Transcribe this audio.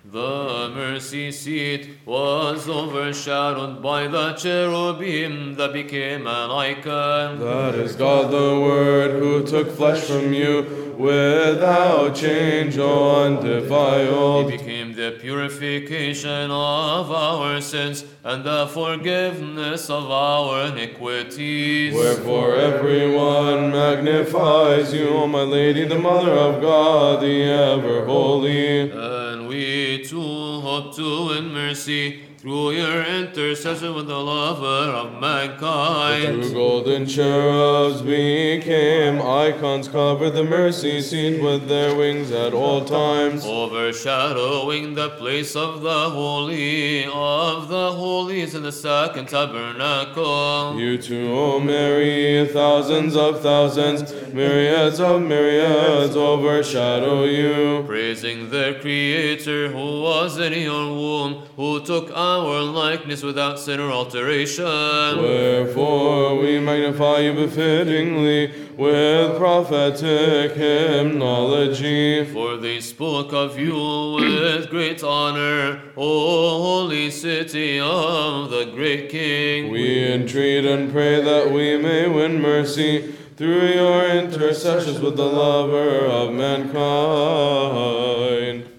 The mercy seat was overshadowed by the cherubim that became an icon. That is God the Word, who took flesh from you without change or undefiled. He became the purification of our sins and the forgiveness of our iniquities. Wherefore everyone magnifies you, O my Lady, the Mother of God, the ever holy. And we too hope to win mercy through your intercession with the lover of mankind. Two golden cherubs became icons, covered the mercy seat with their wings at all times, overshadowing the place of the holies in the second tabernacle. You too, O Mary, thousands of thousands, myriads of myriads overshadow you. Praising the Creator who was in your womb, who took our likeness without sin or alteration. Wherefore we magnify you befittingly with prophetic hymnology. For they spoke of you with great honor, O holy city of the great King. We entreat and pray that we may win mercy through your intercessions with the lover of mankind.